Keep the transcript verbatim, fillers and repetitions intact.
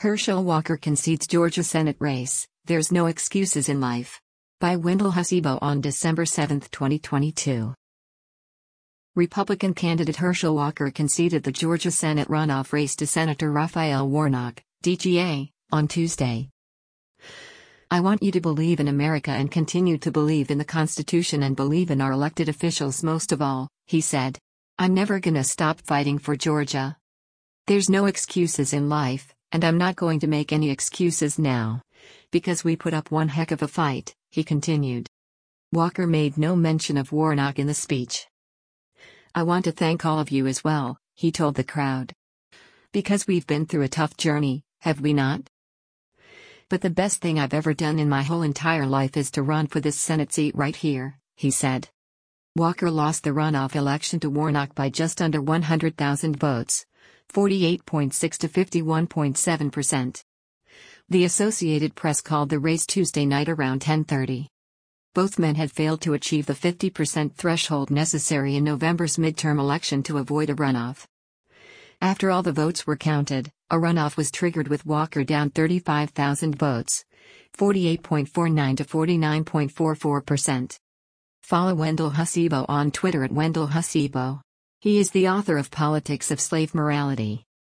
Herschel Walker concedes Georgia Senate race, there's no excuses in life. By Wendell Hussebo on December seventh, twenty twenty-two. Republican candidate Herschel Walker conceded the Georgia Senate runoff race to Senator Raphael Warnock, D G A, on Tuesday. I want you to believe in America and continue to believe in the Constitution and believe in our elected officials most of all, he said. I'm never gonna stop fighting for Georgia. There's no excuses in life, and I'm not going to make any excuses now. Because we put up one heck of a fight, he continued. Walker made no mention of Warnock in the speech. I want to thank all of you as well, he told the crowd. Because we've been through a tough journey, have we not? But the best thing I've ever done in my whole entire life is to run for this Senate seat right here, he said. Walker lost the runoff election to Warnock by just under one hundred thousand votes, forty-eight point six to fifty-one point seven percent. The Associated Press called the race Tuesday night around ten thirty. Both men had failed to achieve the fifty percent threshold necessary in November's midterm election to avoid a runoff. After all the votes were counted, a runoff was triggered with Walker down thirty-five thousand votes, forty-eight point four nine to forty-nine point four four percent. Follow Wendell Hussebo on Twitter at Wendell Hussebo. He is the author of Politics of Slave Morality.